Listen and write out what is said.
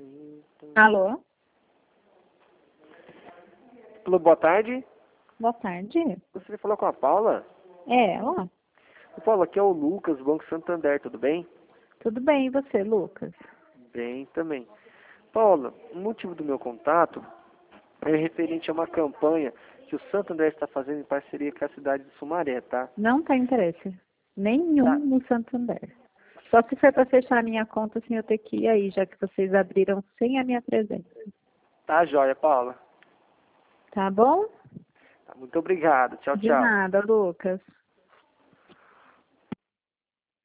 Alô? Alô, boa tarde. Boa tarde. Você falou com a Paula? É ela? Paula, aqui é o Lucas, do Banco Santander, tudo bem? Tudo bem, e você, Lucas? Bem também. Paula, o motivo do meu contato é referente a uma campanha que o Santander está fazendo em parceria com a cidade de Sumaré, tá? Não tem interesse nenhum Tá. no Santander. Só se for para fechar a minha conta sem eu ter que ir aí, já que vocês abriram sem a minha presença. Tá, joia, Paula. Tá bom? Tá, muito obrigado. Tchau, De tchau. nada, Lucas.